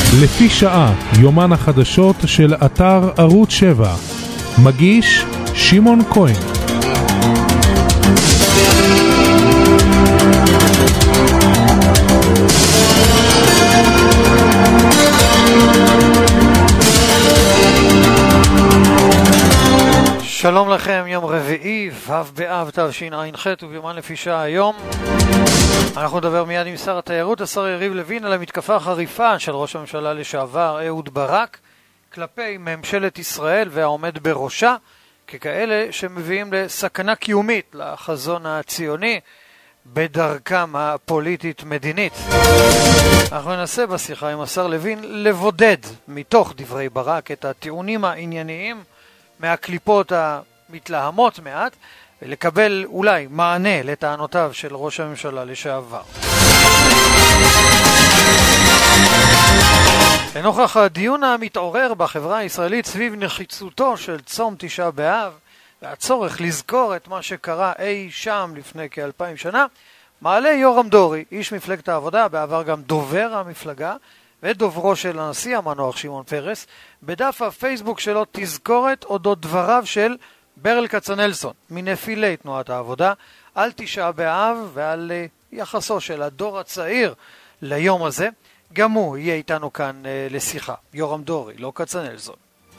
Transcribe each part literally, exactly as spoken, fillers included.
לפי שעה, יומן החדשות של אתר ערוץ שבע. מגיש שמעון כהן. שלום לכם, יום רביעי, ו' באב תשע"ח, וביומן לפי שעה היום. אנחנו נדבר מיד עם שר התיירות, השר יריב לוין, על המתקפה החריפה של ראש הממשלה לשעבר אהוד ברק כלפי ממשלת ישראל והעומד בראשה, ככאלה שמביאים לסכנה קיומית לחזון הציוני בדרכם הפוליטית-מדינית. אנחנו ננסה בשיחה עם השר לוין לבודד מתוך דברי ברק את הטיעונים הענייניים מהקליפות המתלהמות מעט, ולקבל אולי מענה לטענותיו של ראש הממשלה לשעבר. לנוכח הדיון המתעורר בחברה הישראלית סביב נחיצותו של צום תשעה באב והצורך לזכור את מה שקרה אי שם לפני כאלפיים שנה, מעלה יורם דורי, איש מפלגת העבודה, בעבר גם דובר המפלגה ודוברו של הנשיא המנוח שמעון פרס, בדף הפייסבוק שלו תזכורת אודות דבריו של ברל כצנלסון, מנפילי תנועת העבודה, על תשעה באב ועל יחסו של הדור הצעיר ליום הזה. גם הוא יהיה איתנו כאן לשיחה. יורם דורי, לא כצנלסון.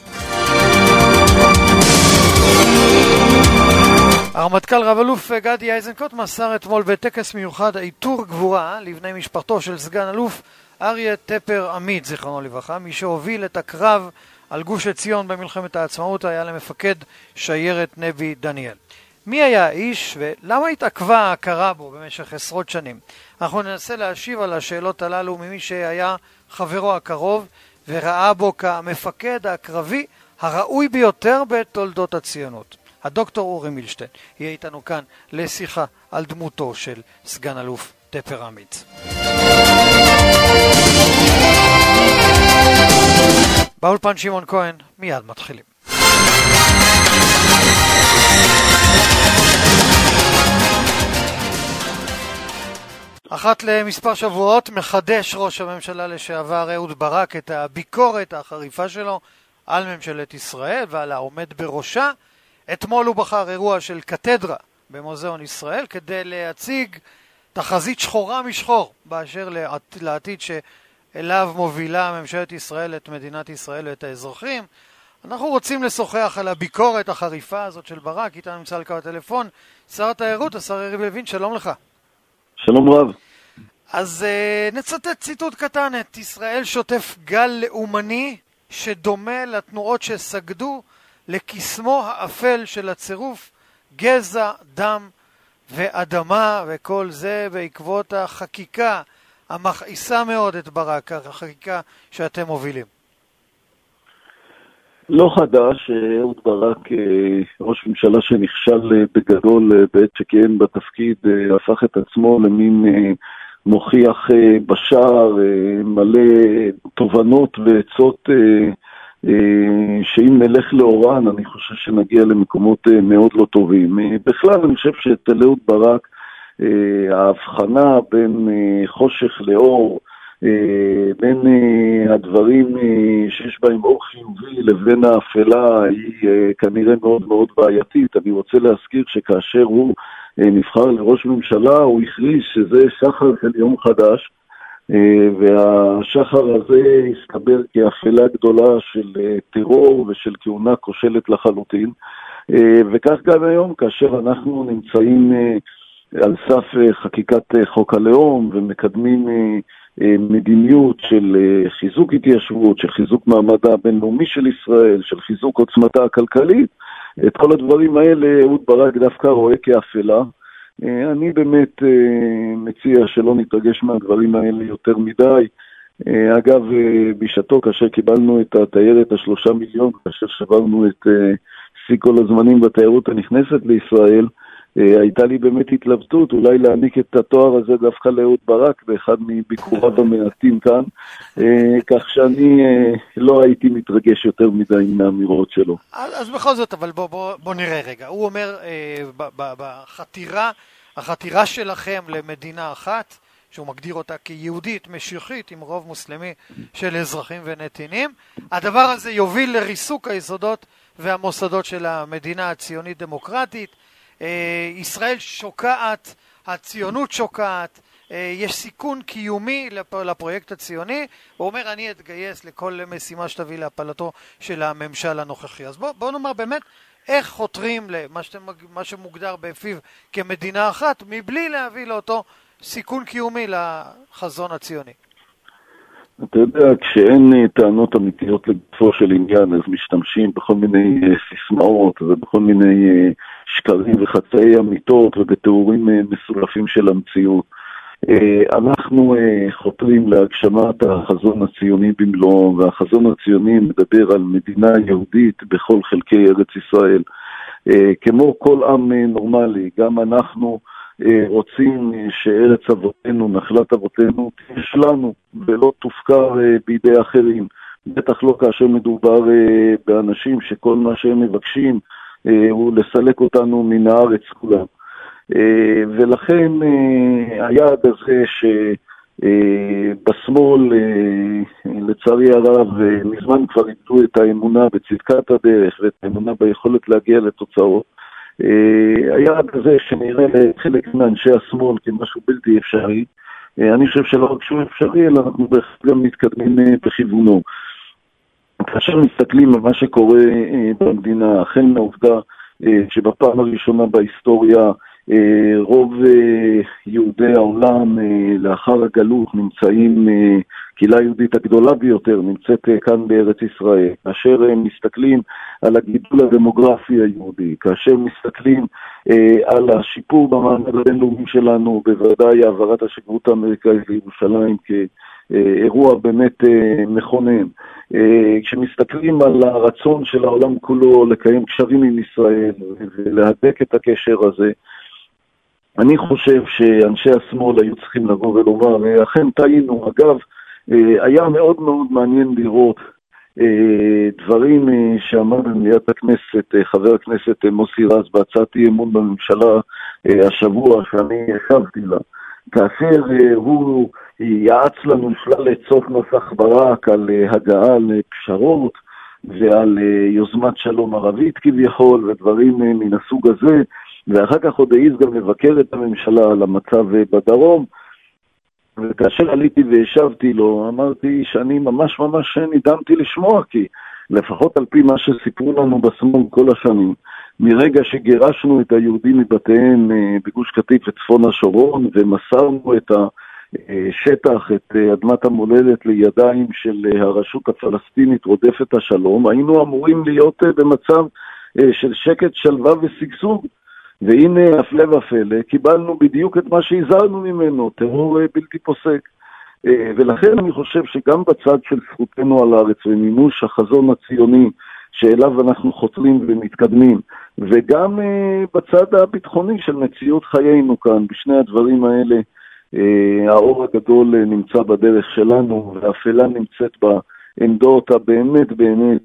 הרמטכ"ל רב אלוף גדי איזנקוט מסר אתמול בטקס מיוחד עיטור גבורה לבני משפחתו של סגן אלוף אריה טפר עמית, זיכרונו לברכה, מי שהוביל את הקרב על גוש עציון במלחמת העצמאות, היה למפקד שיירת נבי דניאל. מי היה האיש ולמה התעכבה ההכרה בו במשך עשרות שנים? אנחנו ננסה להשיב על השאלות הללו ממי שהיה חברו הקרוב וראה בו כמפקד הקרבי הראוי ביותר בתולדות הציונות. הדוקטור אורי מילשטיין יהיה איתנו כאן לשיחה על דמותו של סגן אלוף טפר עמית. באולפן שמעון כהן, מיד מתחילים. אחת למספר שבועות מחדש ראש הממשלה לשעבר אהוד ברק את הביקורת החריפה שלו על ממשלת ישראל ועל העומד בראשה. אתמול הוא בחר אירוע של קתדרה במוזיאון ישראל כדי להציג תחזית שחורה משחור באשר לעתיד ש... אליו מובילה ממשלת ישראל את מדינת ישראל ואת האזרחים. אנחנו רוצים לשוחח על הביקורת החריפה הזאת של ברק. איתנו נמצא על קו הטלפון שר התיירות, השר יריב לוין, שלום לך. שלום רב. אז uh, נצטט ציטוט קטן, את ישראל שוטף גל לאומני שדומה לתנועות שסגדו לקסמו האפל של הצירוף גזע, דם ואדמה, וכל זה בעקבות החקיקה המכעיסה מאוד את ברק, החקיקה שאתם מובילים. לא חדש, אהוד ברק, ראש ממשלה שנכשל בגדול בעת שכיהן בתפקיד, הפך את עצמו למין מוכיח בשער, מלא תובנות ועצות שאם נלך לאורן, אני חושב שנגיע למקומות מאוד לא טובים. בכלל, אני חושב שאת אהוד ברק, ההבחנה בין חושך לאור, בין הדברים שיש בהם אור חיובי לבין האפלה, היא כנראה מאוד מאוד בעייתית. אני רוצה להזכיר שכאשר הוא נבחר לראש ממשלה, הוא הכריז שזה שחר של יום חדש, והשחר הזה הסתבר כאפלה גדולה של טרור ושל כהונה כושלת לחלוטין. וכך גם היום, כאשר אנחנו נמצאים על סף חקיקת חוק הלאום ומקדמים מדיניות של חיזוק התיישבות, של חיזוק מעמדה הבינלאומי של ישראל, של חיזוק עוצמתה הכלכלית, את כל הדברים האלה אהוד ברק דווקא רואה כאפלה. אני באמת מציע שלא נתרגש מהדברים האלה יותר מדי. אגב, בשעתו כאשר קיבלנו את התיירת השלושה מיליון, כאשר שברנו את שיא כל הזמנים בתיירות הנכנסת לישראל, הייתה לי באמת התלבטות, אולי להעניק את התואר הזה דווקא לאהוד ברק, באחד מביקוריו המעטים כאן, כך שאני לא הייתי מתרגש יותר מדי מהאמירות שלו. אז בכל זאת, אבל בוא, בוא, בוא נראה רגע. הוא אומר, בחתירה, החתירה שלכם למדינה אחת, שהוא מגדיר אותה כיהודית, משיחית, עם רוב מוסלמי של אזרחים ונתינים. הדבר הזה יוביל לריסוק היסודות והמוסדות של המדינה הציונית דמוקרטית. ישראל שוקעת, הציונות שוקעת, יש סיכון קיומי לפרויקט הציוני. הוא אומר, אני אתגייס לכל משימה שתביא להפלתו של הממשל הנוכחי. אז בואו בוא נאמר באמת, איך חותרים למה שאתם, מה שמוגדר בפיו כמדינה אחת, מבלי להביא לאותו סיכון קיומי לחזון הציוני? אתה יודע, כשאין טענות אמיתיות לגופו של עניין, אז משתמשים בכל מיני סיסמאות ובכל מיני שקרים וחצאי אמיתות ובתיאורים מסולפים של המציאות. אנחנו חותרים להגשמת החזון הציוני במלואו, והחזון הציוני מדבר על מדינה יהודית בכל חלקי ארץ ישראל. כמו כל עם נורמלי, גם אנחנו רוצים שארץ אבותינו, נחלת אבותינו, תהיה שלנו ולא תופקר בידי אחרים. בטח לא כאשר מדובר באנשים שכל מה שהם מבקשים הוא לסלק אותנו מן הארץ כולם. ולכן היעד הזה שבשמאל, לצערי הרב, מזמן כבר איבדו את האמונה בצדקת הדרך ואת האמונה ביכולת להגיע לתוצאות. היעד הזה שנראה לחלק מאנשי השמאל כמשהו בלתי אפשרי, אני חושב שלא רק שהוא אפשרי, אלא אנחנו גם מתקדמים בכיוונו. כאשר מסתכלים על מה שקורה במדינה, החל מהעובדה שבפעם הראשונה בהיסטוריה רוב יהודי העולם לאחר הגלות נמצאים, קהילה היהודית הגדולה ביותר נמצאת כאן בארץ ישראל. כאשר מסתכלים על הגידול הדמוגרפי היהודי, כאשר מסתכלים על השיפור במעמד הבינלאומי שלנו, בוודאי העברת השגרירות האמריקאית לירושלים כאירוע באמת מכונן, כשמסתכלים על הרצון של העולם כולו לקיים קשרים עם ישראל ולהדק את הקשר הזה, אני חושב שאנשי השמאל היו צריכים לבוא ולומר, אכן טעינו. אגב, היה מאוד מאוד מעניין לראות דברים שאמר במליאת הכנסת חבר הכנסת מוסי רז בהצעת אי אמון בממשלה השבוע שאני השבתי לה, כאשר הוא יעץ לנו בכלל לצוף נוסח ברק על הגעה לפשרות ועל יוזמת שלום ערבית כביכול ודברים מן הסוג הזה, ואחר כך עוד העיז גם לבקר את הממשלה על המצב בדרום. וכאשר עליתי והשבתי לו, אמרתי שאני ממש ממש נדהמתי לשמוע, כי לפחות על פי מה שסיפרו לנו בשמאל כל השנים, מרגע שגירשנו את היהודים מבתיהם בגוש קטיף וצפון השומרון ומסרנו את השטח, את אדמת המולדת לידיים של הרשות הפלסטינית רודפת השלום, היינו אמורים להיות במצב של שקט, שלווה ושגשוג. והנה, הפלא ופלא, קיבלנו בדיוק את מה שהזהרנו ממנו, טרור בלתי פוסק. ולכן אני חושב שגם בצד של זכותנו על הארץ ומימוש החזון הציוני שאליו אנחנו חותרים ומתקדמים, וגם בצד הביטחוני של מציאות חיינו כאן, בשני הדברים האלה, האור הגדול נמצא בדרך שלנו, והאפלה נמצאת בעמדות הבאמת באמת,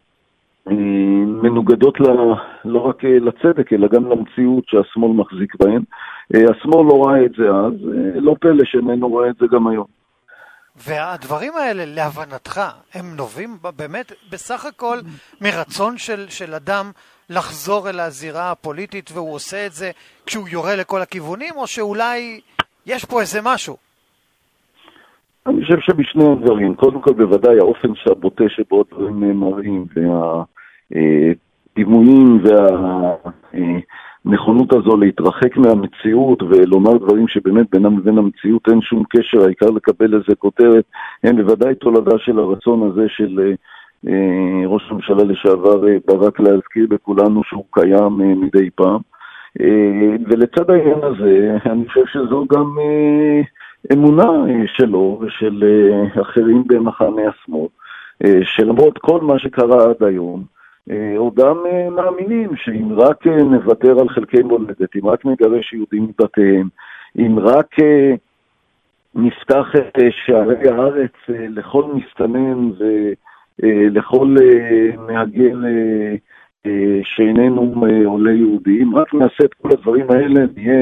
מנוגדות לא, לא רק לצדק, אלא גם למציאות שהשמאל מחזיק בהן. השמאל לא ראה את זה אז, לא פלא שאיננו רואה את זה גם היום. והדברים האלה, להבנתך, הם נובעים באמת בסך הכל מרצון של, של אדם לחזור אל הזירה הפוליטית, והוא עושה את זה כשהוא יורה לכל הכיוונים, או שאולי יש פה איזה משהו? אני חושב שבשני הדברים, קודם כל בוודאי האופן שהבוטה שבו דברים מראים, והדימויים והנכונות הזו להתרחק מהמציאות ולומר דברים שבאמת בינם לבין המציאות אין שום קשר, העיקר לקבל איזה כותרת, הם בוודאי תולדה של הרצון הזה של ראש הממשלה לשעבר ברק להזכיר בכולנו שהוא קיים מדי פעם. ולצד העניין הזה, אני חושב שזו גם אמונה שלו ושל אחרים במחנה השמאל, שלמרות כל מה שקרה עד היום, עודם מאמינים שאם רק נוותר על חלקי מולדת, אם רק נגרש יהודים מבתיהם, אם רק נפתח את שערי הארץ לכל מסתנן ולכל מהגר שאיננו עולה יהודי, אם רק נעשה את כל הדברים האלה, נהיה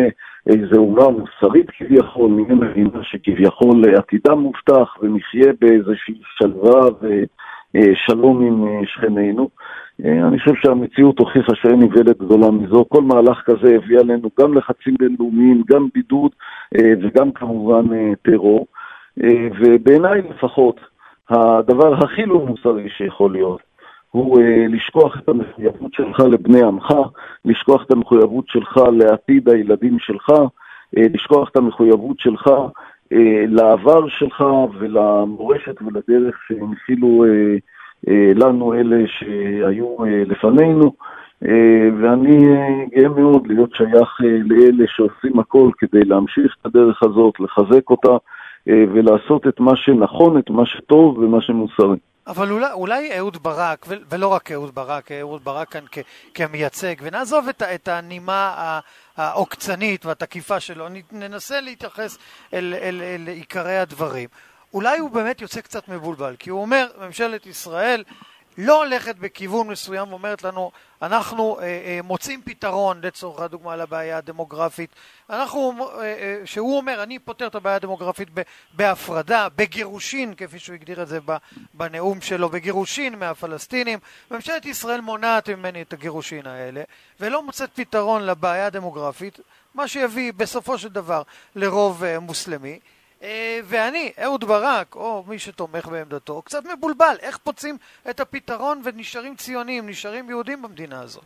איזו אומה מוסרית כביכול, נהיה מדינה שכביכול עתידה מובטח ונחיה באיזושהי שלווה ושלום עם שכנינו. אני חושב שהמציאות הוכיחה שאין איוולת גדולה מזו. כל מהלך כזה הביא עלינו גם לחצים בינלאומיים, גם בידוד וגם כמובן טרור. ובעיניי לפחות, הדבר הכי לא מוסרי שיכול להיות, הוא לשכוח את המחויבות שלך לבני עמך, לשכוח את המחויבות שלך לעתיד הילדים שלך, לשכוח את המחויבות שלך לעבר שלך ולמורשת ולדרך שהנחילו לנו אלה שהיו לפנינו. ואני גאה מאוד להיות שייך לאלה שעושים הכל כדי להמשיך את הדרך הזאת, לחזק אותה ולעשות את מה שנכון, את מה שטוב ומה שמוסרי. אבל אולי, אולי אהוד ברק, ולא רק אהוד ברק, אהוד ברק כאן כ, כמייצג, ונעזוב את, את הנימה העוקצנית והתקיפה שלו, ננסה להתייחס אל, אל, אל עיקרי הדברים. אולי הוא באמת יוצא קצת מבולבל, כי הוא אומר, ממשלת ישראל לא הולכת בכיוון מסוים, ואומרת לנו, אנחנו אה, אה, מוצאים פתרון לצורך הדוגמה לבעיה הדמוגרפית, אנחנו, אה, אה, שהוא אומר, אני פותר את הבעיה הדמוגרפית בהפרדה, בגירושין, כפי שהוא הגדיר את זה בנאום שלו, בגירושין מהפלסטינים. ממשלת ישראל מונעת ממני את הגירושין האלה, ולא מוצאת פתרון לבעיה הדמוגרפית, מה שיביא בסופו של דבר לרוב אה, מוסלמי. ואני, אהוד ברק, או מי שתומך בעמדתו, קצת מבולבל. איך פוצעים את הפתרון ונשארים ציונים, נשארים יהודים במדינה הזאת?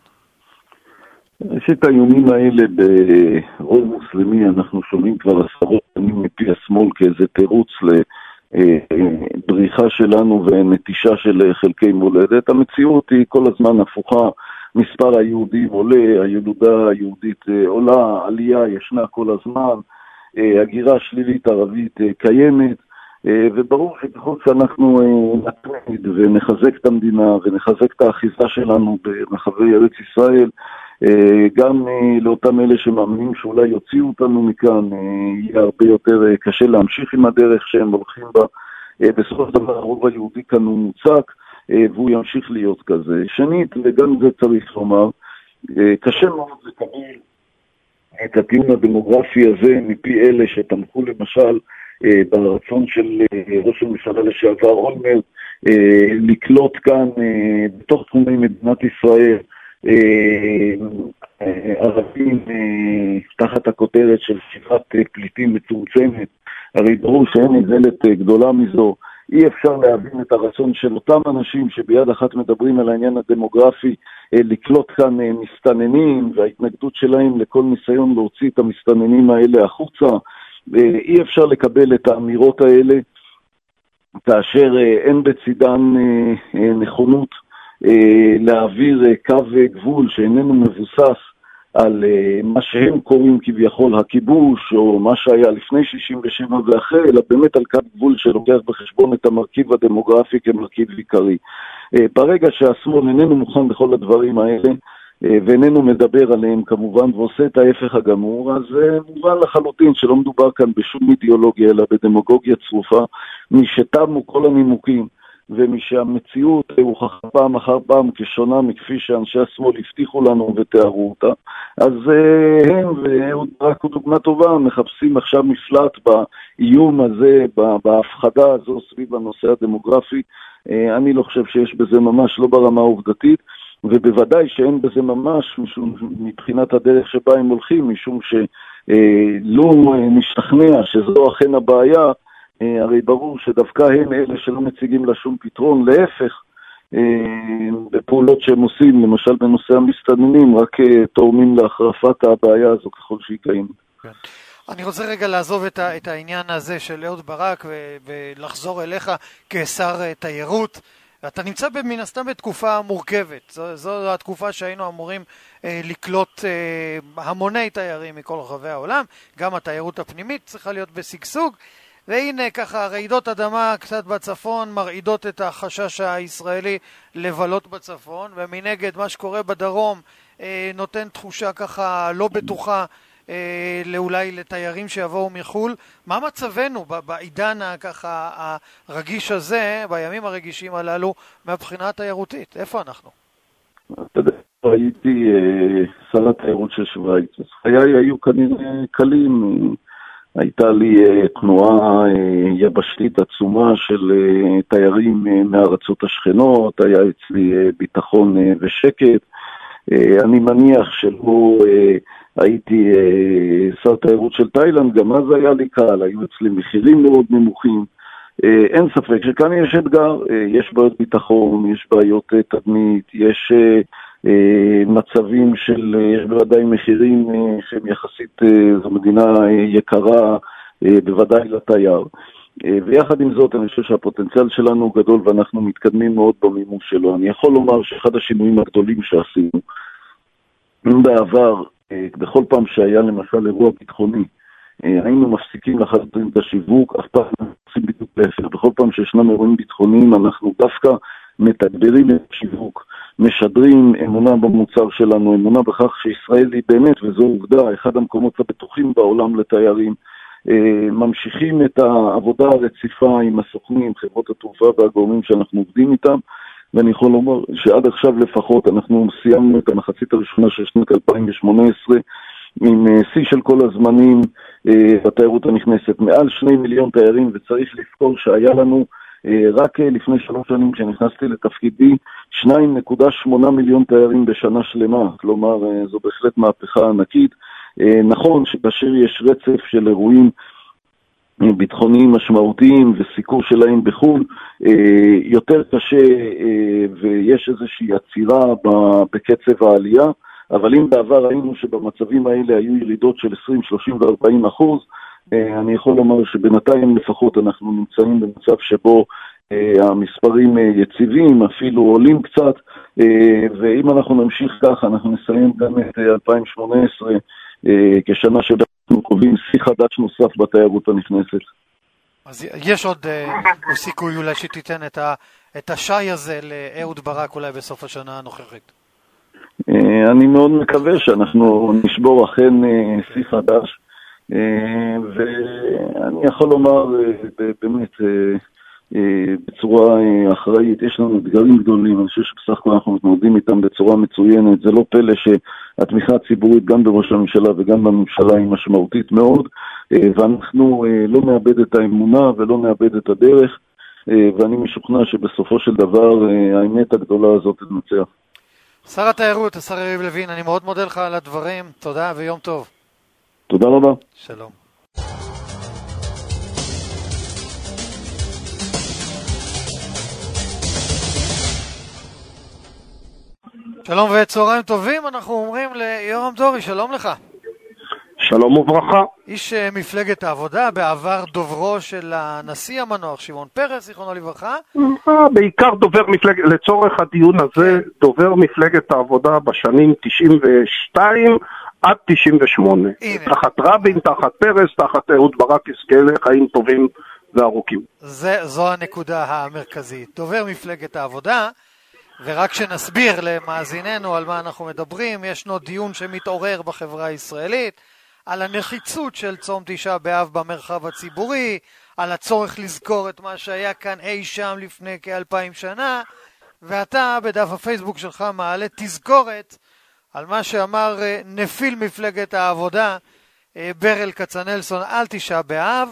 יש את האיומים האלה ברוב מוסלמי, אנחנו שומעים כבר עשרות שנים מפי השמאל כאיזה תירוץ לבריחה שלנו ונטישה של חלקי מולדת. המציאות היא כל הזמן הפוכה. מספר היהודים עולה, הילודה היהודית עולה, עלייה ישנה כל הזמן. הגירה שלילית ערבית קיימת, וברור שככל שאנחנו נתמיד ונחזק את המדינה ונחזק את האחיזה שלנו ברחבי ארץ ישראל, גם לאותם אלה שמאמינים שאולי יוציאו אותנו מכאן, יהיה הרבה יותר קשה להמשיך עם הדרך שהם הולכים בה. בסופו של דבר הרוב היהודי כאן הוא מוצק, והוא ימשיך להיות כזה. שנית, וגם זה צריך לומר, קשה מאוד לקבל את הטיעון הדמוגרפי הזה מפי אלה שתמכו למשל ברצון של ראש הממשלה לשעבר אולמרט לקלוט כאן בתוך תחומי מדינת ישראל ערבים תחת הכותרת של שיבת פליטים מצומצמת. הרי ברור שאין איוולת גדולה מזו. אי אפשר להבין את הרצון של אותם אנשים שביד אחת מדברים על העניין הדמוגרפי לקלוט כאן מסתננים, וההתנגדות שלהם לכל ניסיון להוציא את המסתננים האלה החוצה. אי אפשר לקבל את האמירות האלה כאשר אין בצדן נכונות להעביר קו גבול שאיננו מבוסס על מה שהם קוראים כביכול הכיבוש, או מה שהיה לפני שישים ושבע ואחרי, אלא באמת על קו גבול שלוקח בחשבון את המרכיב הדמוגרפי כמרכיב עיקרי. ברגע שהשמאל איננו מוכן בכל הדברים האלה, ואיננו מדבר עליהם כמובן, ועושה את ההפך הגמור, אז מובן לחלוטין שלא מדובר כאן בשום אידיאולוגיה, אלא בדמגוגיה צרופה, משתמו כל הנימוקים, ומשהמציאות הוכחה פעם אחר פעם כשונה מכפי שאנשי השמאל הבטיחו לנו ותיארו אותה, אז הם, ואהוד ברק הוא דוגמה טובה, מחפשים עכשיו מפלט באיום הזה, בהפחדה הזו סביב הנושא הדמוגרפי. אני לא חושב שיש בזה ממש, לא ברמה העובדתית, ובוודאי שאין בזה ממש משום, מבחינת הדרך שבה הם הולכים, משום שלא נשתכנע שזו אכן הבעיה, הרי ברור שדווקא הם אלה שלא מציגים לה שום פתרון, להפך, בפעולות שהם עושים, למשל בנושא המסתננים, רק תורמים להחרפת הבעיה הזו ככל שהיא קיימת. אני רוצה רגע לעזוב את, ה, את העניין הזה של אהוד ברק ו, ולחזור אליך כשר תיירות. אתה נמצא מן הסתם בתקופה מורכבת, זו, זו התקופה שהיינו אמורים אה, לקלוט אה, המוני תיירים מכל רחבי העולם, גם התיירות הפנימית צריכה להיות בסגסוג, והנה ככה רעידות אדמה קצת בצפון מרעידות את החשש הישראלי לבלות בצפון, ומנגד מה שקורה בדרום אה, נותן תחושה ככה לא בטוחה אה, לאולי לתיירים שיבואו מחול. מה מצבנו בעידן ככה הרגיש הזה, בימים הרגישים הללו, מהבחינה התיירותית? איפה אנחנו? הייתי שר התיירות של שוויץ, אז חיי היו כנראה קלים. הייתה לי תנועה יבשתית עצומה של תיירים מהארצות השכנות, היה אצלי ביטחון ושקט. אני מניח שלא הייתי שר תיירות של תאילנד, גם אז היה לי קל, היו אצלי מחירים מאוד נמוכים. אין ספק שכאן יש אתגר, יש בעיות ביטחון, יש בעיות תדמית, יש מצבים של, יש בוודאי מחירים שהם יחסית, זו מדינה יקרה, בוודאי לתייר. ויחד עם זאת, אני חושב שהפוטנציאל שלנו הוא גדול ואנחנו מתקדמים מאוד במימוש שלו. אני יכול לומר שאחד השינויים הגדולים שעשינו, בעבר, בכל פעם שהיה למשל אירוע ביטחוני, היינו מפסיקים לחלוטין את השיווק, אף פעם לא עושים בדיוק להפך. בכל פעם שישנם אירועים ביטחוניים, אנחנו דווקא מתגברים את השיווק, משדרים אמונה במוצר שלנו, אמונה בכך שישראל היא באמת, וזו עובדה, אחד המקומות הבטוחים בעולם לתיירים, ממשיכים את העבודה הרציפה עם הסוכנים, חברות התעופה והגורמים שאנחנו עובדים איתם, ואני יכול לומר שעד עכשיו לפחות אנחנו סיימנו את המחצית הראשונה של שנת אלפיים שמונה עשרה עם שיא של כל הזמנים בתיירות הנכנסת, מעל שני מיליון תיירים, וצריך לזכור שהיה לנו רק לפני שלוש שנים כשנכנסתי לתפקידי שניים נקודה שמונה מיליון תיירים בשנה שלמה, כלומר זו בהחלט מהפכה ענקית. נכון שכאשר יש רצף של אירועים ביטחוניים משמעותיים וסיקור שלהם בחו"ל, יותר קשה ויש איזושהי עצירה בקצב העלייה, אבל אם בעבר ראינו שבמצבים האלה היו ירידות של עשרים, שלושים ו-ארבעים אחוז, אני יכול לומר שבינתיים לפחות אנחנו נמצאים במצב שבו המספרים יציבים, אפילו עולים קצת, ואם אנחנו נמשיך כך, אנחנו נסיים גם את אלפיים שמונה עשרה כשנה שבה אנחנו קובעים שיא חדש נוסף בתיירות הנכנסת. אז יש עוד סיכוי אולי שתיתן את, ה, את השי הזה לאהוד ברק אולי בסוף השנה הנוכחית? אני מאוד מקווה שאנחנו נשבור אכן שיא חדש, ואני יכול לומר באמת בצורה אחראית, יש לנו אתגרים גדולים, אני חושב שבסך הכל אנחנו מתמודדים איתם בצורה מצוינת. זה לא פלא שהתמיכה הציבורית גם בראש הממשלה וגם בממשלה היא משמעותית מאוד, ואנחנו לא נאבד את האמונה ולא נאבד את הדרך, ואני משוכנע שבסופו של דבר האמת הגדולה הזאת תנצח. שר התיירות, השר יריב לוין, אני מאוד מודה לך על הדברים, תודה ויום טוב. תודה רבה. שלום. שלום וצהריים טובים, אנחנו אומרים ליורם דורי, שלום לך. שלום וברכה. איש מפלגת העבודה, בעבר דוברו של הנשיא המנוח שמעון פרס, זיכרונו לברכה. בעיקר דובר מפלגת, לצורך הדיון הזה, דובר מפלגת העבודה בשנים תשעים ושתיים עד תשעים ושמונה. תחת רבין, תחת פרס, תחת אהוד ברק, יזכה לחיים טובים וארוכים. זה, זו הנקודה המרכזית. דובר מפלגת העבודה, ורק שנסביר למאזיננו על מה אנחנו מדברים, ישנו דיון שמתעורר בחברה הישראלית, על הנחיצות של צום תשעה באב במרחב הציבורי, על הצורך לזכור את מה שהיה כאן אי שם לפני כאלפיים שנה, ואתה בדף הפייסבוק שלך מעלה תזכורת על מה שאמר נפיל מפלגת העבודה ברל כצנלסון על תשעה באב,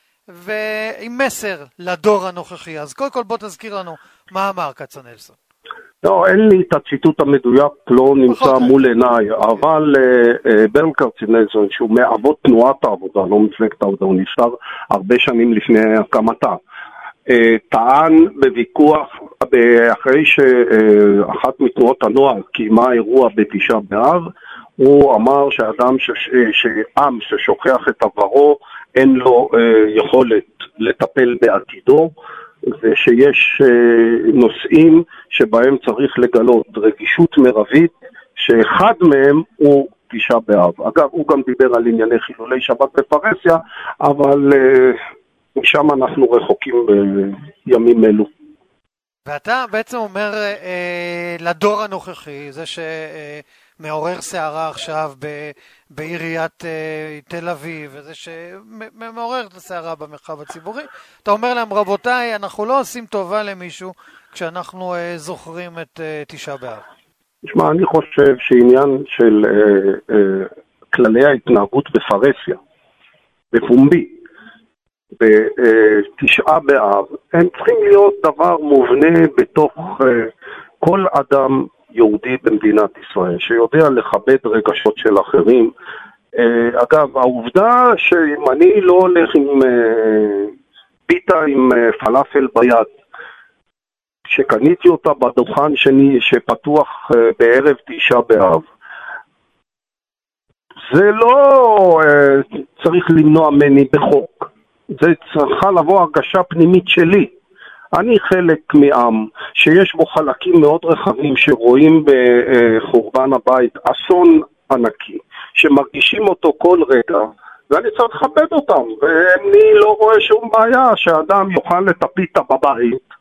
ועם מסר לדור הנוכחי. אז קודם כל בוא תזכיר לנו מה אמר כצנלסון. לא, אין לי את הציטוט המדויק, לא נמצא מול עיניי, אבל ברל כצנלסון, שהוא מאבות תנועת העבודה, לא מפלגת העבודה, הוא נשאר הרבה שנים לפני הקמתה, טען בוויכוח, אחרי שאחת מתנועות הנוער קיימה אירוע בתשעה באב, הוא אמר שאדם, שעם ששוכח את עברו, אין לו יכולת לטפל בעתידו, ושיש נושאים שבהם צריך לגלות רגישות מרבית, שאחד מהם הוא תשעה באב. אגב, הוא גם דיבר על ענייני חילולי שבת בפרהסיה, אבל משם אנחנו רחוקים בימים אלו. ואתה בעצם אומר אה, לדור הנוכחי, זה שמעורר שערה עכשיו ב, בעיריית אה, תל אביב, וזה שמעורר את השערה במרחב הציבורי, אתה אומר להם, רבותיי, אנחנו לא עושים טובה למישהו כשאנחנו אה, זוכרים את אה, תשעה באב. תשמע, אני חושב שעניין של אה, אה, כללי ההתנהגות בפרסיה, בפומבי, בתשעה באב, הם צריכים להיות דבר מובנה בתוך אה, כל אדם יהודי במדינת ישראל, שיודע לכבד רגשות של אחרים. אה, אגב, העובדה שאם אני לא הולך עם אה, פיתה עם אה, פלאפל ביד, שקניתי אותה בדוכן שני שפתוח uh, בערב תשעה באב, זה לא uh, צריך למנוע מני בחוק, זה צריכה לבוא הרגשה פנימית שלי. אני חלק מעם שיש בו חלקים מאוד רחבים שרואים בחורבן הבית אסון ענקי, שמרגישים אותו כל רגע, ואני צריך לכבד אותם, ואני לא רואה שום בעיה שאדם יוכל את הפיתה בבית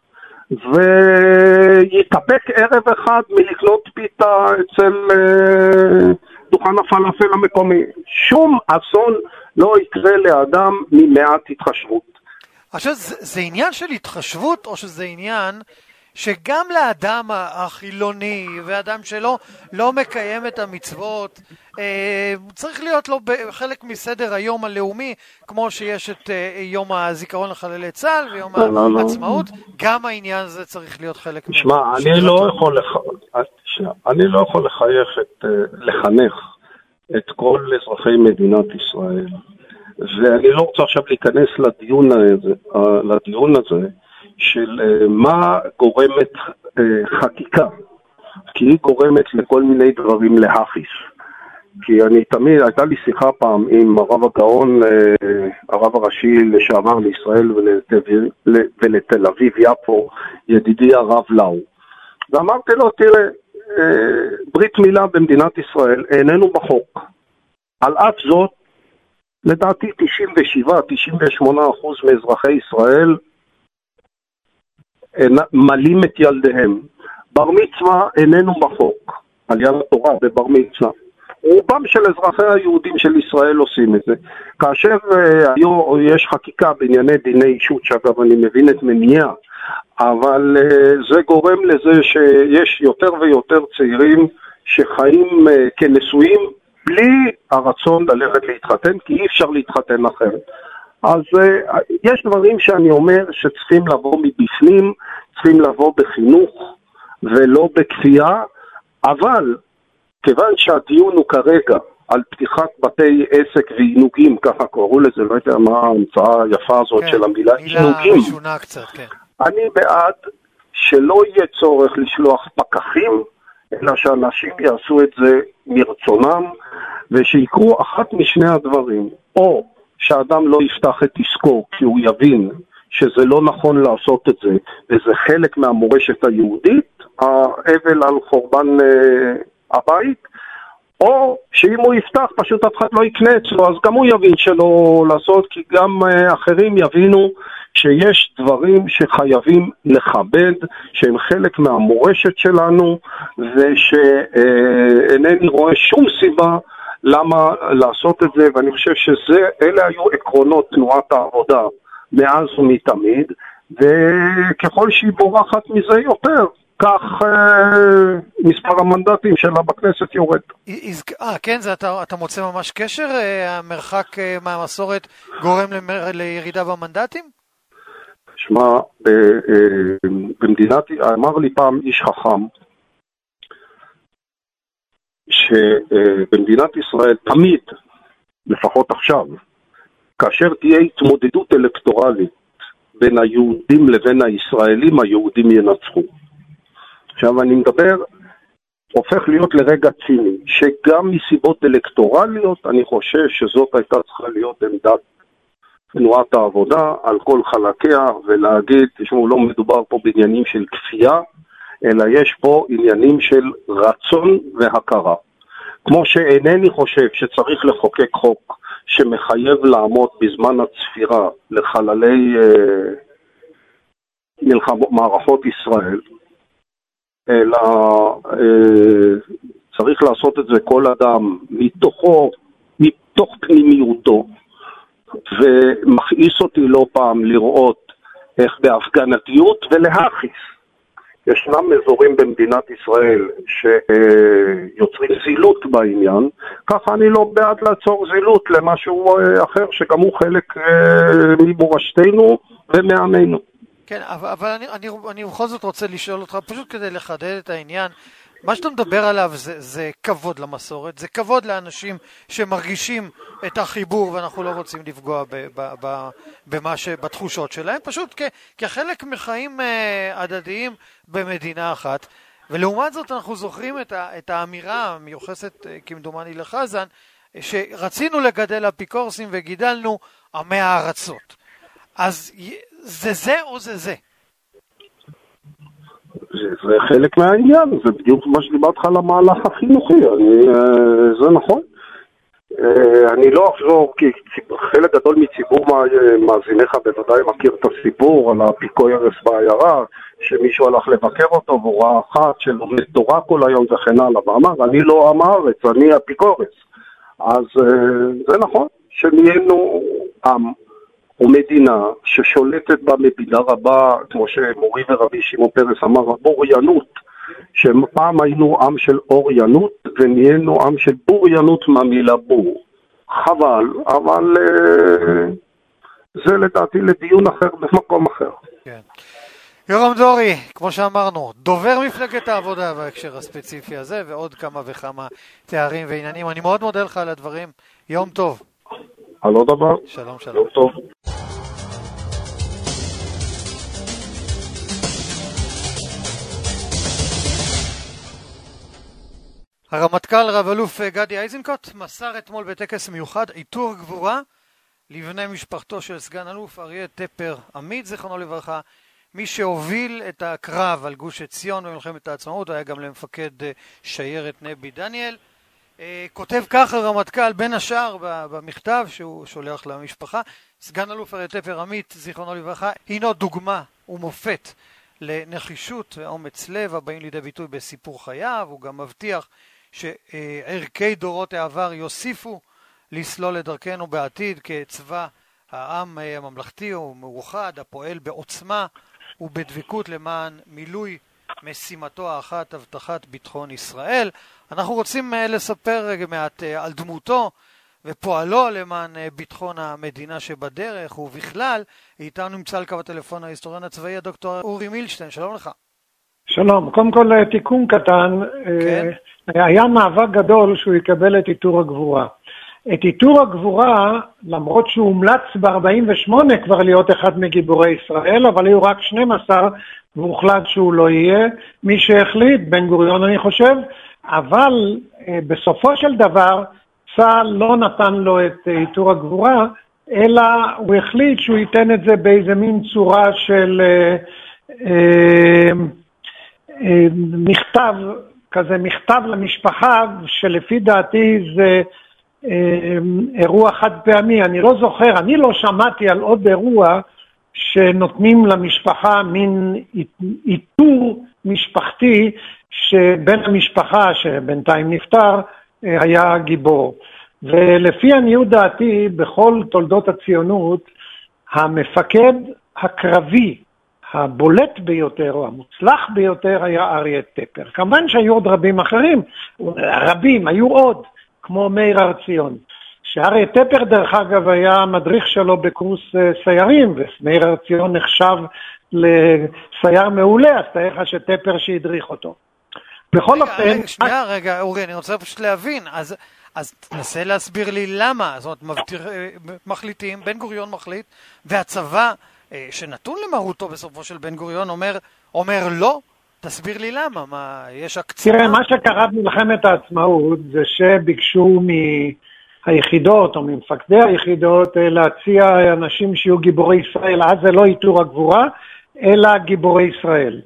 ויתאפק ערב אחד מלקנות פיתה אצל אה, דוכן הפלאפל המקומי. שום אסון לא יקרה לאדם ממעט התחשבות. עכשיו, זה, זה עניין של התחשבות, או שזה עניין שגם לאדם החילוני ואדם שלא לא מקיים את המצוות, אה, צריך להיות לו חלק מסדר היום הלאומי, כמו שיש את אה, יום הזיכרון לחללי צה"ל ויום לא, העצמאות, לא. גם העניין הזה צריך להיות חלק. תשמע, אני לא יכול לח... אני לא יכול לחייך את, לחנך את כל אזרחי מדינת ישראל, ואני לא רוצה עכשיו להיכנס לדיון הזה, לדיון הזה של מה גורמת חקיקה, כי היא גורמת לכל מיני דברים להחיס. כי אני תמיד, הייתה לי שיחה פעם עם הרב הגאון, הרב הראשי לשעבר לישראל ולתל אביב יפו, ידידי הרב לאו. ואמרתי לו, תראה, ברית מילה במדינת ישראל איננו בחוק. על אף זאת, לדעתי תשעים ושבע עד תשעים ושמונה אחוז מאזרחי ישראל מלים את ילדיהם. בר מצווה איננו בחוק, על יד התורה בבר מצווה. רובם של אזרחי היהודים של ישראל עושים את זה. כאשר היום יש חקיקה בענייני דיני אישות, שאגב אני מבין את מניעה, אבל זה גורם לזה שיש יותר ויותר צעירים שחיים כנשואים בלי הרצון ללכת להתחתן, כי אי אפשר להתחתן אחרת. אז יש דברים שאני אומר שצריכים לבוא מבפנים, צריכים לבוא בחינוך ולא בכפייה, אבל כיוון שהדיון הוא כרגע על פתיחת בתי עסק ועינוגים, ככה קראו לזה, לא יודע מה ההמצאה היפה הזאת כן, של המילה עינוגים. קצת, כן. אני בעד שלא יהיה צורך לשלוח פקחים, אלא שאנשים יעשו את זה מרצונם, ושיקרו אחת משני הדברים, או שהאדם לא יפתח את עסקו, כי הוא יבין שזה לא נכון לעשות את זה, וזה חלק מהמורשת היהודית, האבל על חורבן אה, הבית, או שאם הוא יפתח פשוט אף אחד לא יקנה אצלו, אז גם הוא יבין שלא לעשות, כי גם אה, אחרים יבינו שיש דברים שחייבים לכבד, שהם חלק מהמורשת שלנו, ושאינני רואה שום סיבה למה לעשות את זה, ואני חושב שאלה היו עקרונות תנועת העבודה מאז ומתמיד, וככל שהיא בורחת מזה יותר, כך אה, מספר המנדטים שלה בכנסת יורד. אה, כן, זה אתה, אתה מוצא ממש קשר? אה, המרחק אה, מהמסורת גורם למר, לירידה במנדטים? שמע, במדינת, אמר לי פעם איש חכם, שבמדינת ישראל תמיד, לפחות עכשיו, כאשר תהיה התמודדות אלקטורלית בין היהודים לבין הישראלים, היהודים ינצחו. עכשיו אני מדבר, הופך להיות לרגע ציני, שגם מסיבות אלקטורליות אני חושב שזאת הייתה צריכה להיות עמדת תנועת העבודה על כל חלקיה, ולהגיד, תשמעו, לא מדובר פה בעניינים של כפייה, אלא יש פה עניינים של רצון והכרה. כמו שאינני חושב שצריך לחוקק חוק שמחייב לעמוד בזמן הצפירה לחללי אה, מלחמות מערכות ישראל, אלא אה, צריך לעשות את זה כל אדם מתוכו, מתוך פנימיותו, ומכעיס אותי לא פעם לראות איך בהפגנתיות ולהכיס ישנם אזורים במדינת ישראל שיוצרים זילות בעניין, ככה אני לא בעד לעצור זילות למשהו אחר שגם הוא חלק ממורשתנו ומעמנו. כן, אבל, אבל אני, אני, אני בכל זאת רוצה לשאול אותך, פשוט כדי לחדד את העניין, מה שאתה מדבר עליו זה, זה כבוד למסורת, זה כבוד לאנשים שמרגישים את החיבור ואנחנו לא רוצים לפגוע ב, ב, ב, במה ש, בתחושות שלהם, פשוט כ, כחלק מחיים הדדיים במדינה אחת. ולעומת זאת אנחנו זוכרים את, ה, את האמירה המיוחסת כמדומני לחזן, שרצינו לגדל אפיקורסים וגידלנו עמי הארצות. אז זה זה או זה זה? זה, זה חלק מהעניין, זה בדיוק מה שדיברת לך על המהלך החינוכי, אני, זה נכון. אני לא אחזור, כי חלק גדול מציבור מאזיניך בוודאי מכיר את הסיפור על האפיקורס בעיירה, שמישהו הלך לבקר אותו והוא ראה אחת שלומד תורה כל היום וכן הלאה, ואמר, אני לא עם הארץ, אני אפיקורס. אז זה נכון, שנהיינו עם ומדינה ששולטת בה במידה רבה, כמו שמורי ורבי שמעון פרס אמר, הבוריינות, שפעם היינו עם של אוריינות ונהיינו עם של בוריינות מהמילה בור. חבל, אבל זה לדעתי לדיון אחר במקום אחר. כן. יורם דורי, כמו שאמרנו, דובר מפלגת העבודה בהקשר הספציפי הזה, ועוד כמה וכמה תארים ועניינים. אני מאוד מודה לך על הדברים. יום טוב. על עוד דבר. שלום, שלום. יום טוב. הרמטכ"ל רב אלוף גדי איזנקוט מסר אתמול בטקס מיוחד עיטור גבורה לבני משפחתו של סגן אלוף אריה טפר עמית, זיכרונו לברכה, מי שהוביל את הקרב על גוש עציון במלחמת העצמאות, היה גם למפקד שיירת נבי דניאל. כותב כך הרמטכ"ל בין השאר במכתב שהוא שולח למשפחה, סגן אלוף אריה טפר עמית, זיכרונו לברכה, הינו דוגמה ומופת לנחישות ואומץ לב הבאים לידי ביטוי בסיפור חייו. הוא גם מבטיח שערכי דורות העבר יוסיפו לסלול את דרכנו בעתיד כצבא העם הממלכתי ומאוחד, הפועל בעוצמה ובדבקות למען מילוי משימתו האחת, הבטחת ביטחון ישראל. אנחנו רוצים לספר מעט על דמותו ופועלו למען ביטחון המדינה שבדרך, ובכלל איתנו נמצא על קו הטלפון ההיסטוריון הצבאי הדוקטור אורי מילשטיין. שלום לך. שלום. קודם כל תיקון קטן, כן. היה מאבק גדול שהוא יקבל את עיטור הגבורה. את עיטור הגבורה, למרות שהוא הומלץ ב-ארבעים ושמונה כבר להיות אחד מגיבורי ישראל, אבל היו רק שנים עשר והוחלט שהוא לא יהיה, מי שהחליט, בן גוריון אני חושב, אבל בסופו של דבר צה"ל לא נתן לו את עיטור הגבורה, אלא הוא החליט שהוא ייתן את זה באיזה מין צורה של אה, אה, אה, מכתב, כזה מכתב למשפחה, שלפי דעתי זה אה, אירוע חד פעמי. אני לא זוכר, אני לא שמעתי על עוד אירוע שנותנים למשפחה מין עיטור משפחתי, שבן המשפחה שבינתיים נפטר היה גיבור. ולפי עניות דעתי, בכל תולדות הציונות, המפקד הקרבי, הבולט ביותר או המוצלח ביותר היה אריה טפר. כמובן שהיו עוד רבים אחרים, רבים, היו עוד, כמו מאיר הר ציון. שאריה טפר דרך אגב היה מדריך שלו בקורס סיירים, ומאיר הר ציון נחשב לסייר מעולה, אז תאר לך שטפר שהדריך אותו. בכל רגע, אופן... רגע, שנייה, רגע, אורי, אני רוצה פשוט להבין, אז, אז תנסה להסביר לי למה, זאת אומרת, מבטיר, מחליטים, בן גוריון מחליט, והצבא שנתון למרותו בסופו של בן גוריון אומר, אומר לא, תסביר לי למה, מה, יש הקצרה? תראה, מה שקרה במלחמת העצמאות זה שביקשו מהיחידות או ממפקדי היחידות להציע אנשים שיהיו גיבורי ישראל, אז זה לא עיטור הגבורה, אלא גיבורי ישראל.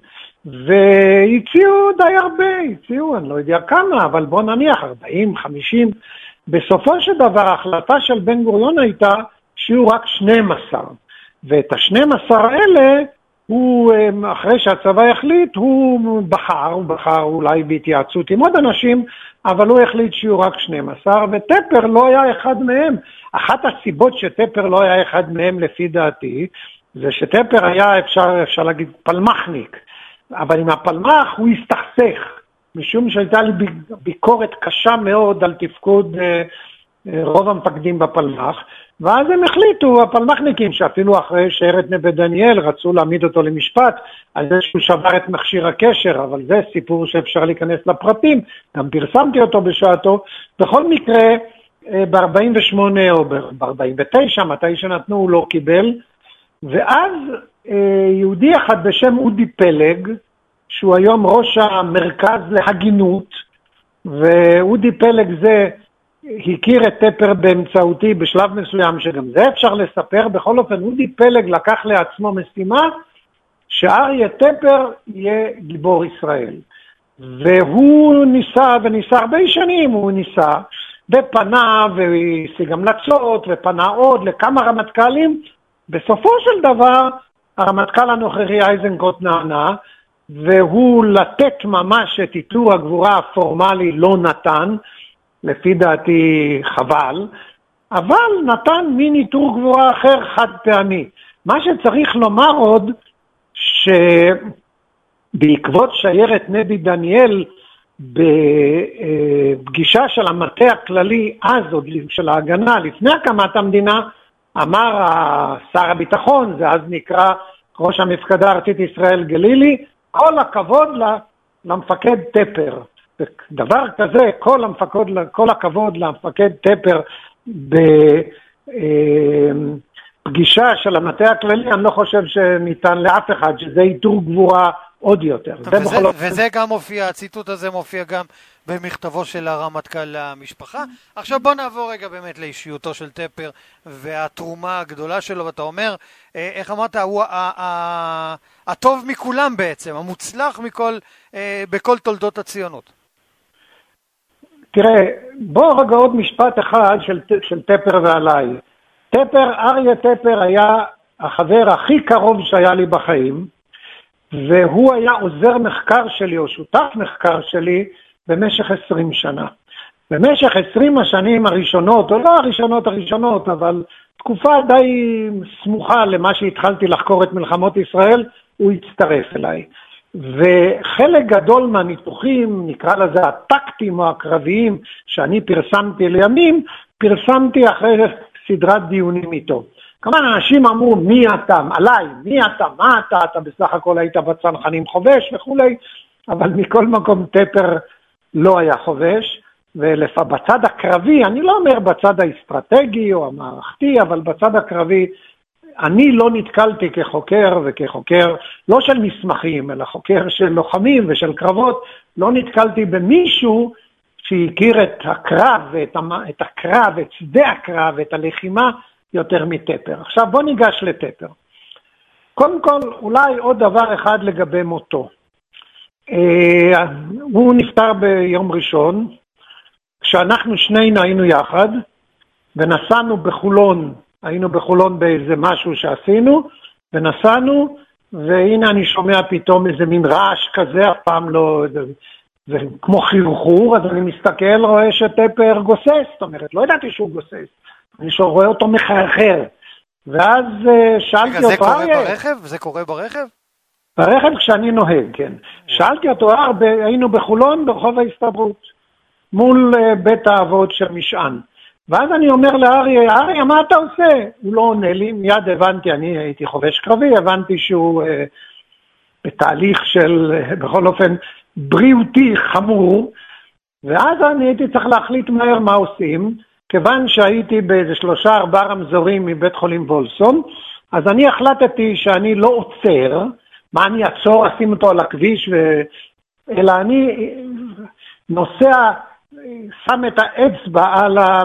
והציעו די הרבה, הציעו, אני לא יודע כמה, אבל בוא נניח ארבעים, חמישים. בסופו של דבר ההחלטה של בן גוריון הייתה שיהיו רק שנים עשר. ואת ה-שנים עשר האלה, הוא, אחרי שהצבא החליט, הוא בחר, הוא בחר אולי בהתייעצות עם עוד אנשים, אבל הוא החליט שיהיו רק שנים עשר, וטפר לא היה אחד מהם. אחת הסיבות שטפר לא היה אחד מהם לפי דעתי, זה שטפר היה, אפשר, אפשר להגיד, פלמחניק. אבל עם הפלמ"ח הוא הסתכסך, משום שהייתה לי ביקורת קשה מאוד על תפקוד רוב המפקדים בפלמ"ח, ואז הם החליטו, הפלמ"חניקים, שאפילו אחרי שיירת נווה דניאל רצו להעמיד אותו למשפט על זה שהוא שבר את מכשיר הקשר, אבל זה סיפור שאפשר להיכנס לפרטים, גם פרסמתי אותו בשעתו. בכל מקרה, ב-ארבעים ושמונה או ב-ארבעים ותשע, מתי שנתנו הוא לא קיבל, ואז יהודי אחד בשם אודי פלג, שהוא היום ראש המרכז להגינות, ואודי פלג זה הכיר את טפר באמצעותי בשלב מסוים, שגם זה אפשר לספר. בכל אופן, אודי פלג לקח לעצמו משימה שאריה טפר יהיה גיבור ישראל. והוא ניסה, וניסה הרבה שנים, הוא ניסה, ופנה והשיג המלצות, ופנה עוד לכמה רמטכ"לים. בסופו של דבר, הרמטכ"ל הנוכחי אייזנקוט נענה, והוא לתת ממש את עיטור הגבורה הפורמלי לא נתן, לפי דעתי חבל, אבל נתן מין עיטור גבורה אחר חד פעמי. מה שצריך לומר עוד, שבעקבות שיירת נבי דניאל, בפגישה של המטה הכללי אז עוד של ההגנה, לפני הקמת המדינה, אמר שר הביטחון, זה אז נקרא ראש המפקדה הארצית ישראל גלילי, כל הכבוד למפקד טפר. דבר כזה, כל, המפקד, כל הכבוד למפקד טפר בפגישה של המטה הכללי, אני לא חושב שניתן לאף אחד, שזה עיטור גבורה עוד יותר. וזה, וזה, וזה גם מופיע, הציטוט הזה מופיע גם במכתבו של הרמטכ"ל למשפחה. עכשיו בוא נעבור רגע באמת לאישיותו של טפר והתרומה הגדולה שלו, ואתה אומר, איך אמרת, הוא הטוב מכולם בעצם, המוצלח מכל, בכל תולדות הציונות. תראה, בוא רגע עוד משפט אחד של, של טפר ועליי. טפר, אריה טפר היה החבר הכי קרוב שהיה לי בחיים, והוא היה עוזר מחקר שלי או שותף מחקר שלי במשך עשרים שנה. במשך עשרים השנים הראשונות, או לא הראשונות הראשונות, אבל תקופה די סמוכה למה שהתחלתי לחקור את מלחמות ישראל, הוא הצטרף אליי. וחלק גדול מהניתוחים, נקרא לזה הטקטיים או הקרביים, שאני פרסמתי לימים, פרסמתי אחרי סדרת דיונים איתו. כמובן אנשים אמרו, מי אתה? עליי, מי אתה? מה אתה? אתה בסך הכל היית בצנחנים חובש וכולי, אבל מכל מקום טפר לא היה חובש, ובצד הקרבי, אני לא אומר בצד האסטרטגי או המערכתי, אבל בצד הקרבי, אני לא נתקלתי כחוקר וכחוקר, לא של מסמכים, אלא חוקר של לוחמים ושל קרבות, לא נתקלתי במישהו שהכיר את הקרב, ואת את הקרב, את שדה הקרב, ואת הלחימה, יותר מטפר. עכשיו בוא ניגש לטפר. קודם כל, אולי עוד דבר אחד לגבי מותו. אה, הוא נפטר ביום ראשון, כשאנחנו שנינו היינו יחד, ונסענו בחולון, היינו בחולון באיזה משהו שעשינו, ונסענו, והנה אני שומע פתאום איזה מין רעש כזה, אף פעם לא, זה, זה כמו חרחור, אז אני מסתכל, רואה שטפר גוסס, זאת אומרת, לא ידעתי שהוא גוסס, אני רואה אותו מחרחר, ואז שאלתי אותו... זה קורה ברכב? זה קורה ברכב? ברכב כשאני נוהג, כן. שאלתי אותו, היינו בחולון ברחוב ההסתברות, מול בית האבות של משען. ואז אני אומר לאריה, אריה, מה אתה עושה? הוא לא עונה לי, מיד הבנתי, אני הייתי חובש קרבי, הבנתי שהוא אה, בתהליך של, בכל אופן, בריאותי חמור, ואז אני הייתי צריך להחליט מהר מה עושים, כיוון שהייתי באיזה שלושה ארבעה רמזורים מבית חולים וולפסון, אז אני החלטתי שאני לא עוצר, מה אני אעצור, אשים אותו על הכביש, ו... אלא אני נוסע, שם את האצבע על, ה...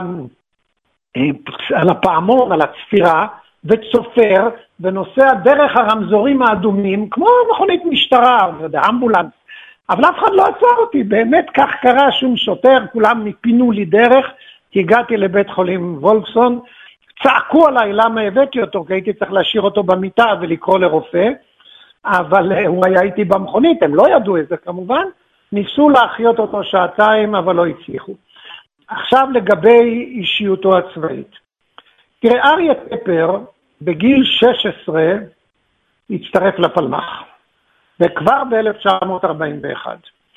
על הפעמון, על הצפירה, וצופר, ונוסע דרך הרמזורים האדומים, כמו מכונית משטרה, אמבולנס, אבל אף אחד לא עצר אותי, באמת כך קרה, שום שוטר, כולם פינו לי דרך, הגעתי לבית חולים וולפסון, צעקו עליי למה הבאתי אותו, כי הייתי צריך להשאיר אותו במיטה ולקרוא לרופא, אבל הוא היה איתי במכונית, הם לא ידעו את זה כמובן, ניסו להחיות אותו שעתיים, אבל לא הצליחו. עכשיו לגבי אישיותו הצבאית. תראה, אריה טפר בגיל שש עשרה הצטרף לפלמ"ח. וכבר ב-אלף תשע מאות ארבעים ואחת.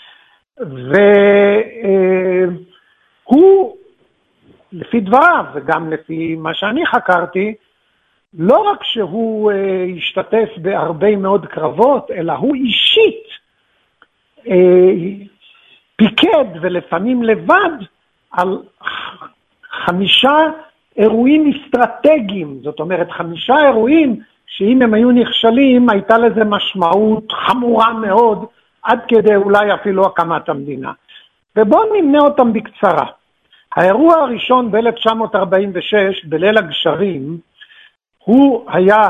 והוא, לפי דבריו, וגם לפי מה שאני חקרתי, לא רק שהוא השתתף בהרבה מאוד קרבות, אלא הוא אישית פיקד ולפעמים לבד על חמישה אירועים אסטרטגיים, זאת אומרת חמישה אירועים שאם הם היו נכשלים הייתה לזה משמעות חמורה מאוד, עד כדי אולי אפילו הקמת המדינה. ובואו נמנה אותם בקצרה. האירוע הראשון ב-אלף תשע מאות ארבעים ושש, בליל הגשרים, הוא היה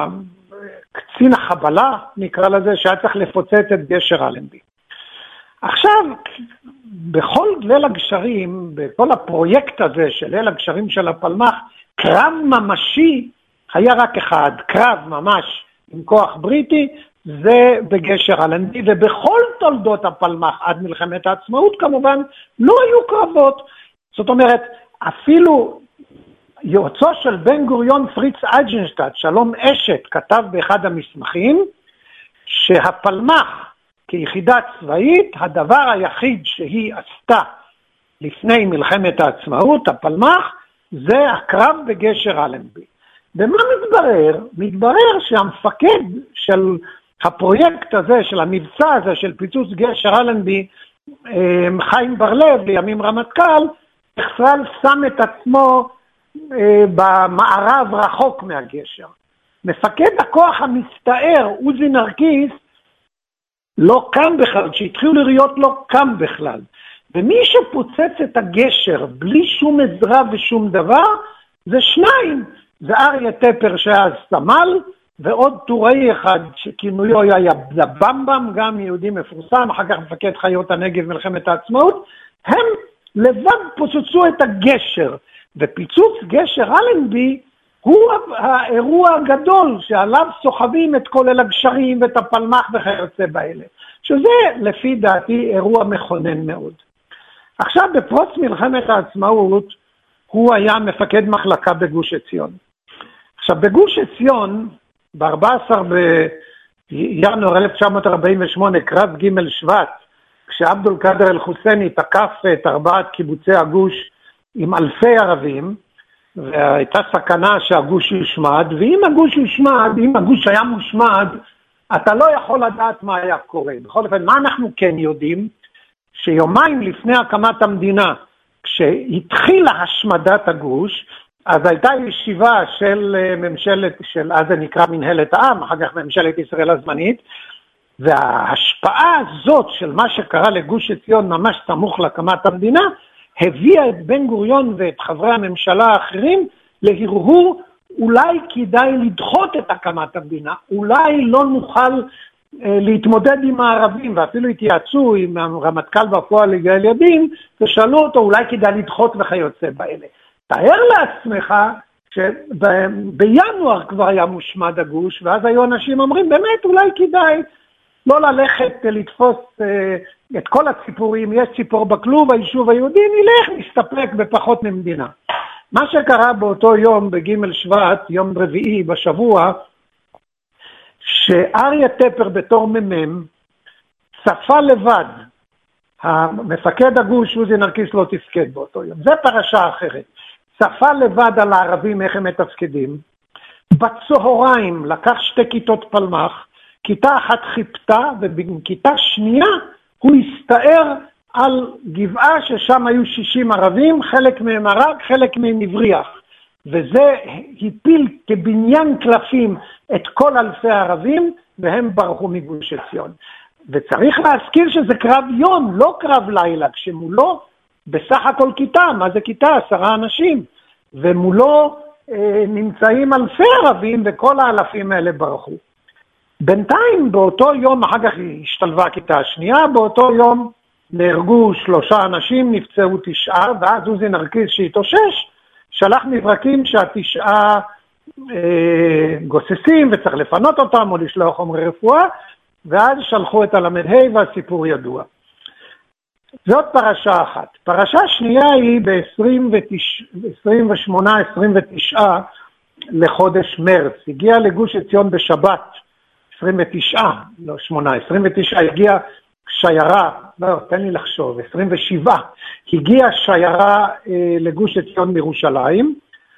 קצין החבלה, נקרא לזה, שהיה צריך לפוצץ את גשר אלנבי. עכשיו, בכל ליל הגשרים, בכל הפרויקט הזה של ליל הגשרים של הפלמ"ח, קרב ממשי היה רק אחד, קרב ממש עם כוח בריטי, זה בגשר אלנבי, ובכל תולדות הפלמ"ח עד מלחמת העצמאות כמובן לא היו קרבות. זאת אומרת, אפילו יועצו של בן גוריון פריץ אייזנשטט, שלום אשת, כתב באחד המסמכים שהפלמ"ח כיחידה צבאית, הדבר היחיד שהיא עשתה לפני מלחמת העצמאות, הפלמ"ח, זה הקרב בגשר אלנבי. ומה מתברר? מתברר שהמפקד של הפרויקט הזה, של המבצע הזה, של פיצוץ גשר אלנבי, חיים בר-לב, לימים רמטכ"ל, בכלל שם את עצמו במערב רחוק מהגשר. מפקד הכוח המסתער, עוזי נרקיס, לא קם בכלל, כשהתחילו לראות לא קם בכלל. ומי שפוצץ את הגשר בלי שום עזרה ושום דבר, זה שניים. זה אריה טפר שהיה סמל, ועוד טוראי אחד שכינויו היה במבם, גם יהודי מפורסם, אחר כך מפקד חיות הנגב מלחמת העצמאות, הם לבד פוצצו את הגשר. ופיצוץ גשר אלנבי הוא האירוע הגדול שעליו סוחבים את כולל הגשרים ואת הפלמ"ח וכיוצא באלה, שזה לפי דעתי אירוע מכונן מאוד. עכשיו בפרוץ מלחמת העצמאות הוא היה מפקד מחלקה בגוש עציון. עכשיו בגוש עציון ב-ארבעה עשר בינואר אלף תשע מאות ארבעים ושמונה, קרב ג' שבט, כשעבדול קאדר אל-חוסייני תקף את ארבעת קיבוצי הגוש עם אלפי ערבים, והייתה סכנה שהגוש יושמד, ואם הגוש יושמד, אם הגוש היה מושמד, אתה לא יכול לדעת מה היה קורה. בכל אופן, מה אנחנו כן יודעים? שיומיים לפני הקמת המדינה, כשהתחילה השמדת הגוש, אז הייתה ישיבה של ממשלת, של אז זה נקרא מנהלת העם, אחר כך ממשלת ישראל הזמנית, וההשפעה הזאת של מה שקרה לגוש עציון ממש סמוך להקמת המדינה, הביאה את בן גוריון ואת חברי הממשלה האחרים להרהור, אולי כדאי לדחות את הקמת המדינה, אולי לא נוכל אה, להתמודד עם הערבים, ואפילו התייעצו עם הרמטכ"ל בפועל יגאל ידין, ושאלו אותו אולי כדאי לדחות וכיוצא באלה. תאר לעצמך שבינואר כבר היה מושמד הגוש, ואז היו אנשים אומרים באמת אולי כדאי לא ללכת לתפוס אה, את כל הציפורים, יש ציפור בכלוב, היישוב היהודי, נלך, נסתפק בפחות ממדינה. מה שקרה באותו יום בג' שבט, יום רביעי בשבוע, שאריה טפר בתור ממם, צפה לבד, המפקד הגוש עוזי נרקיס לא תפקד באותו יום, זה פרשה אחרת, צפה לבד על הערבים איך הם מתפקדים, בצהריים לקח שתי כיתות פלמ"ח, כיתה אחת חיפתה, ובכיתה שנייה הוא הסתער על גבעה ששם היו שישים ערבים, חלק מהם הרג, חלק מהם הבריח. וזה הפיל כבניין קלפים את כל אלפי הערבים, והם ברחו מגוש עציון. וצריך להזכיר שזה קרב יום, לא קרב לילה, כשמולו בסך הכל כיתה, מה זה כיתה? עשרה אנשים. ומולו אה, נמצאים אלפי ערבים, וכל האלפים האלה ברחו. בינתיים באותו יום, אחר כך השתלבה הכיתה השנייה, באותו יום נהרגו שלושה אנשים, נפצעו תשעה, ואז עוזי נרקיס שהתאושש, שלח מברקים שהתשעה אה, גוססים וצריך לפנות אותם או לשלוח חומרי רפואה, ואז שלחו את הל"ה והסיפור ידוע. זאת פרשה אחת. פרשה שנייה היא ב-עשרים ושמונה עשרים ותשע לחודש מרץ. הגיע לגוש עציון בשבת, עשרים ותשע, לא שמונה, עשרים ותשע הגיעה שיירה, לא, תן לי לחשוב, עשרים ושבע, הגיעה שיירה אה, לגוש עציון מירושלים,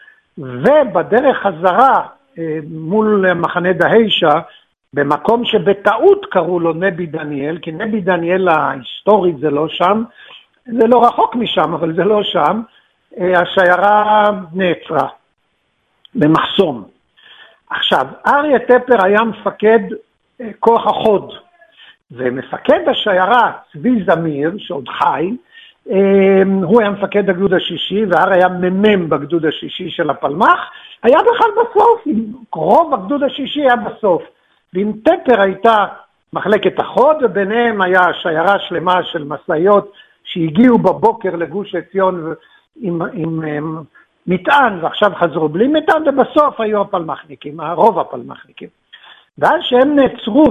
ובדרך חזרה אה, מול מחנה דהישה, במקום שבטעות קראו לו נבי דניאל, כי נבי דניאל ההיסטורית זה לא שם, זה לא רחוק משם, אבל זה לא שם, אה, השיירה נעצרה במחסום. עכשיו, אריה טפר היה מפקד אה, כוח החוד, ומפקד השיירה, צבי זמיר, שעוד חי, אה, הוא היה מפקד הגדוד השישי, והר היה ממם בגדוד השישי של הפלמ"ח, היה בכלל בסוף, רוב הגדוד השישי היה בסוף, ועם טפר הייתה מחלקת החוד, וביניהם היה שיירה שלמה של מסעיות, שהגיעו בבוקר לגוש עציון עם, עם, עם מטען, ועכשיו חזרו בלי מטען, ובסוף היו הפלמ"חניקים, הרוב הפלמ"חניקים. ואז שהם נעצרו,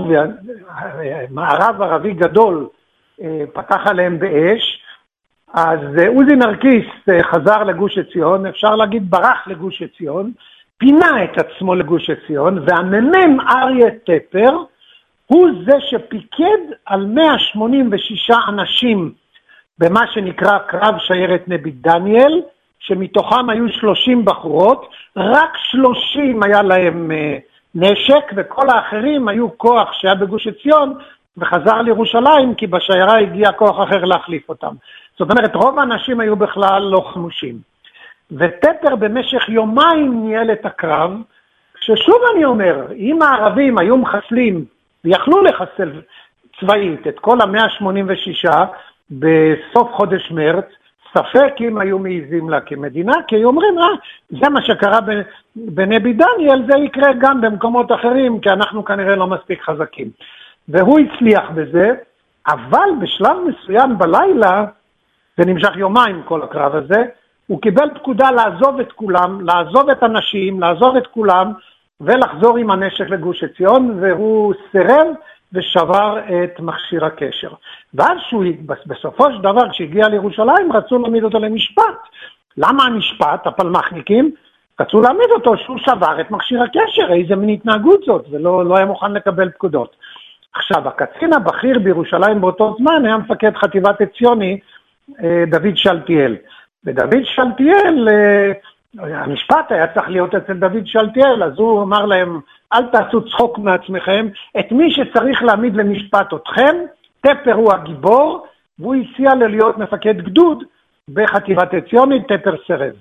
ומערב ערבי גדול פתח עליהם באש, אז עוזי נרקיס חזר לגוש עציון, אפשר להגיד ברח לגוש עציון, פינה את עצמו לגוש עציון, והממם אריה טפר הוא זה שפיקד על מאה שמונים ושש אנשים במה שנקרא קרב שיירת נבי דניאל, שמתוכם היו שלושים בחורות, רק שלושים היה להם נשק, וכל האחרים היו כוח שהיה בגוש עציון, וחזר לירושלים, כי בשיירה הגיע כוח אחר להחליף אותם. זאת אומרת, רוב האנשים היו בכלל לא חמושים. וטפר במשך יומיים ניהל את הקרב, ששוב אני אומר, אם הערבים היו מחסלים, ויכלו לחסל צבאית את כל ה-מאה שמונים ושש בסוף חודש מרץ, ספק אם היו מעיזים לה כמדינה, כי היו אומרים, אה, זה מה שקרה בנבי דניאל, זה יקרה גם במקומות אחרים, כי אנחנו כנראה לא מספיק חזקים. והוא הצליח בזה, אבל בשלב מסוים בלילה, זה נמשך יומיים כל הקרב הזה, הוא קיבל פקודה לעזוב את כולם, לעזוב את הנשים, לעזוב את כולם, ולחזור עם הנשק לגוש עציון, והוא סירב ושבר את מכשיר הקשר. ואז שהוא, בסופו של דבר, כשהגיע לירושלים, רצו להעמיד אותו למשפט. למה המשפט? הפלמ"חניקים רצו להעמיד אותו שהוא שבר את מכשיר הקשר, איזה מין התנהגות זאת, ולא לא היה מוכן לקבל פקודות. עכשיו, הקצין הבכיר בירושלים באותו זמן היה מפקד חטיבת עציוני, דוד שלטיאל. ודוד שלטיאל, המשפט היה צריך להיות אצל דוד שלטיאל, אז הוא אמר להם, אל תעשו צחוק מעצמכם, את מי שצריך להעמיד למשפט אתכם, טפר הוא הגיבור, והוא הציע להיות מפקד גדוד בחטיבת עציונית, טפר סרב.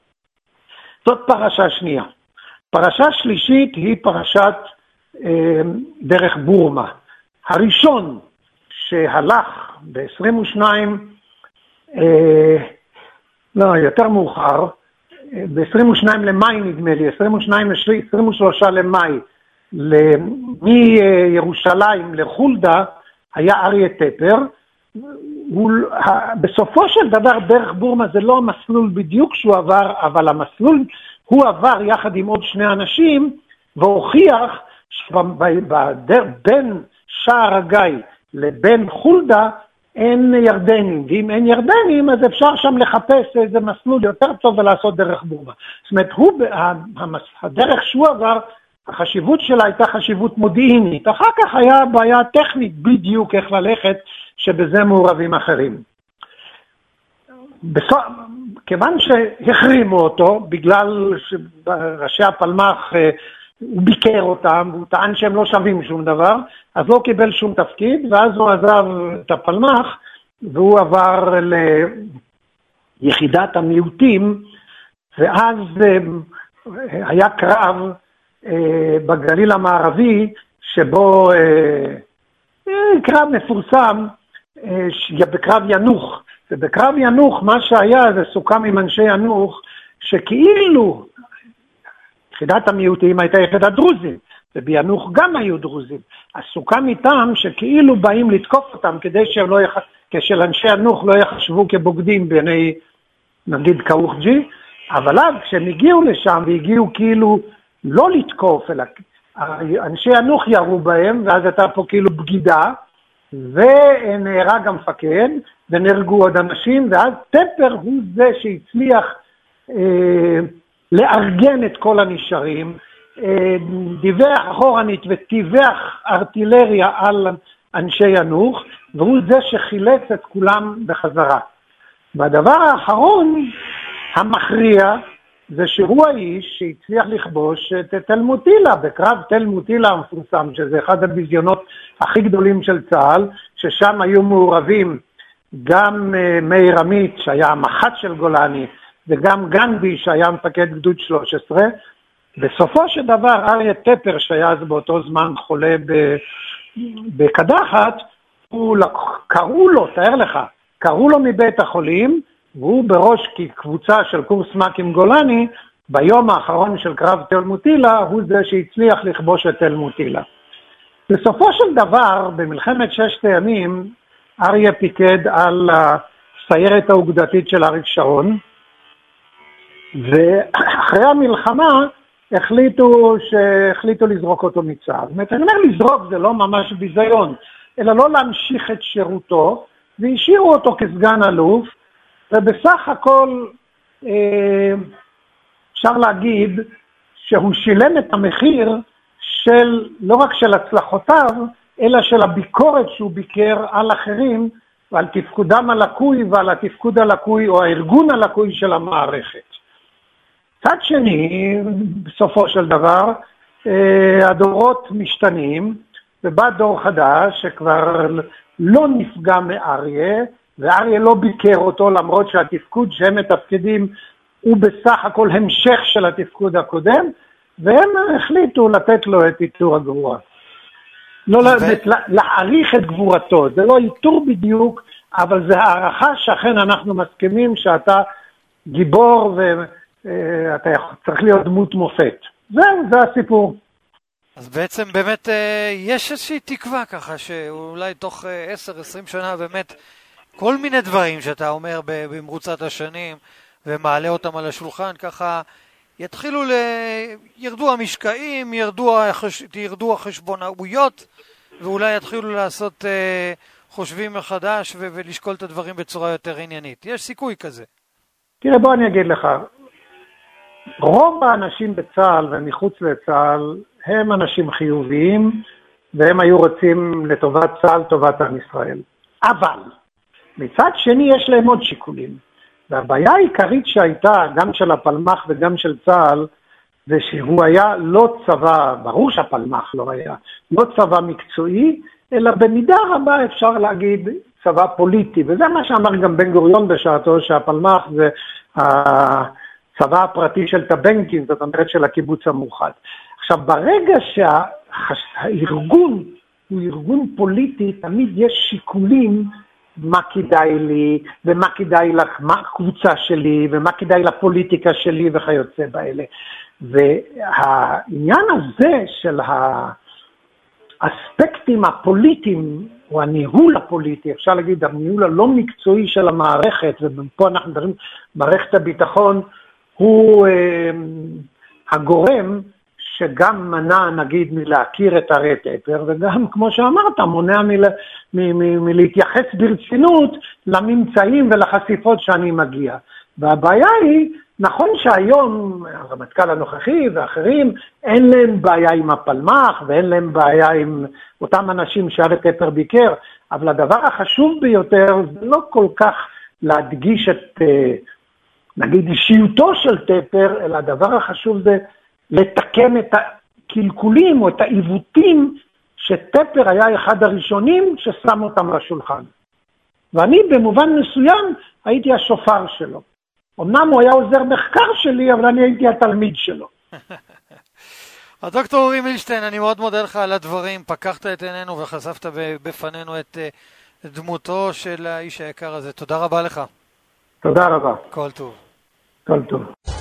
זאת פרשה שנייה. פרשה שלישית היא פרשת אה, דרך בורמה. הראשון שהלך ב-עשרים ושניים, אה, לא, יותר מאוחר, ב-עשרים ושניים למאי נדמה לי, עשרים ושניים, עשרים ושלושה למאי, מירושלים לחולדה, היה אריה טפר. הוא, בסופו של דבר דרך בורמה זה לא המסלול בדיוק שהוא עבר, אבל המסלול הוא עבר יחד עם עוד שני אנשים, והוכיח שבין שער הגיא לבין חולדה אין ירדנים, ואם אין ירדנים אז אפשר שם לחפש איזה מסלול יותר טוב ולעשות דרך בורמה. זאת אומרת, הוא, הדרך שהוא עבר, החשיבות שלה הייתה חשיבות מודיעינית, אחר כך היה בעיה טכנית בדיוק איך ללכת, שבזה מעורבים אחרים. בסוף, כיוון שהחרימו אותו, בגלל שראשי הפלמ"ח, הוא ביקר אותם, הוא טען שהם לא שווים שום דבר, אז לא קיבל שום תפקיד, ואז הוא עזב את הפלמ"ח, והוא עבר ליחידת המיעוטים, ואז היה קרב בגליל המערבי, שבו קרב מפורסם, בקרב ינוך, ובקרב ינוך מה שהיה זה סוכם עם אנשי ינוך, שכאילו יחידת המיעוטים הייתה יחידת דרוזים, ובינוך גם היו דרוזים. אז סוכם איתם שכאילו באים לתקוף אותם, כדי שהם לא יח... כשל אנשי ינוך לא יחשבו כבוגדים בעיני, נגיד קאוחג'י, אבל אז כשהם הגיעו לשם, והגיעו כאילו לא לתקוף, אלא אנשי ינוך ירו בהם, ואז הייתה פה כאילו בגידה, ונהרג המפקד, ונהרגו עוד אנשים, ואז טפר הוא זה שהצליח אה, לארגן את כל הנשארים, דיווח אחורנית וטיווח ארטילריה על אנשי ינוח, והוא זה שחילץ את כולם בחזרה. והדבר האחרון המכריע זה שהוא האיש שהצליח לכבוש את תל מוטילה, בקרב תל מוטילה המפורסם, שזה אחד הביזיונות הכי גדולים של צה"ל, ששם היו מעורבים גם מאיר עמית שהיה המח"ט של גולני, וגם גנבי שהיה מפקד גדוד שלוש עשרה. בסופו של דבר אריה טפר שהיה אז באותו זמן חולה בקדחת, הוא קראו לו, תאר לך, קראו לו מבית החולים, והוא בראש קבוצה של קורס מ"כים גולני, ביום האחרון של קרב תל מוטילה, הוא זה שהצליח לכבוש את תל מוטילה. בסופו של דבר, במלחמת ששת הימים, אריה פיקד על הסיירת האוגדתית של אריק שרון, ואחרי המלחמה החליטו שהחליטו לזרוק אותו מצה"ל. זאת אומרת, אני אומר לזרוק זה לא ממש ביזיון, אלא לא להמשיך את שירותו, והשאירו אותו כסגן אלוף, ובסך הכל אה, אפשר להגיד שהוא שילם את המחיר של, לא רק של הצלחותיו, אלא של הביקורת שהוא ביקר על אחרים, ועל תפקודם הלקוי ועל התפקוד הלקוי או הארגון הלקוי של המערכת. צד שני, בסופו של דבר, אה, הדורות משתנים, ובא דור חדש שכבר לא נפגע מאריה, ואריה לא ביקר אותו, למרות שהתפקוד שהם מתפקדים הוא בסך הכל המשך של התפקוד הקודם, והם החליטו לתת לו את איתור הגבורה. לא ו... להעריך את גבורתו, זה לא איתור בדיוק, אבל זה הערכה שאכן אנחנו מסכימים שאתה גיבור ואתה צריך להיות דמות מופת. זהו, זה הסיפור. אז בעצם באמת יש איזושהי תקווה ככה, שאולי תוך עשר עשרים שנה באמת כל מיני דברים שאתה אומר במרוצת השנים ומעלה אותם על השולחן, ככה יתחילו ל... ירדו המשקעים, ירדו, החש... ירדו החשבונאויות, ואולי יתחילו לעשות אה, חושבים מחדש ו... ולשקול את הדברים בצורה יותר עניינית. יש סיכוי כזה. תראה, בוא אני אגיד לך, רוב האנשים בצה"ל ומחוץ לצה"ל הם אנשים חיוביים, והם היו רוצים לטובת צה"ל, טובת עם ישראל. אבל מצד שני יש להם עוד שיקולים. והבעיה העיקרית שהייתה, גם של הפלמ"ח וגם של צה"ל, זה שהוא היה לא צבא, ברור שהפלמ"ח לא היה, לא צבא מקצועי, אלא במידה רבה אפשר להגיד צבא פוליטי. וזה מה שאמר גם בן גוריון בשעתו, שהפלמ"ח זה הצבא הפרטי של טבנקין, זאת אומרת של הקיבוץ המאוחד. עכשיו, ברגע שהארגון הוא ארגון פוליטי, תמיד יש שיקולים מה כדאי לי, ומה כדאי לקבוצה שלי, ומה כדאי לפוליטיקה שלי וכיוצא באלה. והעניין הזה של האספקטים הפוליטיים, או הניהול הפוליטי, אפשר להגיד, הניהול הלא מקצועי של המערכת, ופה אנחנו מדברים, מערכת הביטחון, הוא אה, הגורם שגם מנע, נגיד, מלהכיר את אריה טפר, וגם, כמו שאמרת, מונע מל, מ, מ, מלהתייחס ברצינות לממצאים ולחשיפות שאני מגיע. והבעיה היא, נכון שהיום, הרמטכ"ל הנוכחי ואחרים, אין להם בעיה עם הפלמ"ח, ואין להם בעיה עם אותם אנשים שאריה טפר ביקר, אבל הדבר החשוב ביותר, זה לא כל כך להדגיש את, נגיד, אישיותו של טפר, אלא הדבר החשוב זה, לתקן את הקלקולים או את העיוותים שטפר היה אחד הראשונים ששם אותם לשולחן. ואני במובן מסוים הייתי השופר שלו. אמנם הוא היה עוזר מחקר שלי, אבל אני הייתי התלמיד שלו. הדוקטור אורי מילשטיין, אני מאוד מודה לך על הדברים, פקחת את עינינו וחשפת בפנינו את דמותו של האיש היקר הזה. תודה רבה לך. תודה רבה. כל טוב. כל טוב.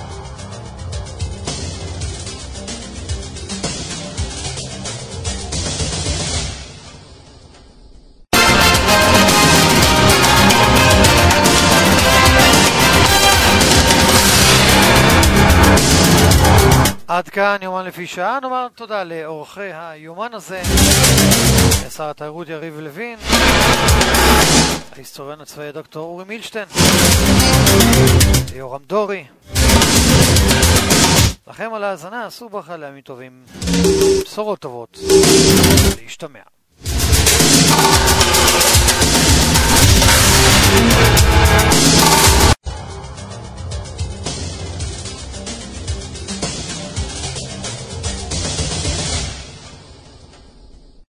עד כאן יומן לפי שעה. נאמר תודה לאורחי היומן הזה, לשר התיירות יריב לוין, ההיסטוריון הצבאי דוקטור אורי מילשטיין, ליורם דורי, לכם על ההאזנה, עשו ברכה לימים טובים, בשורות טובות, להשתמע.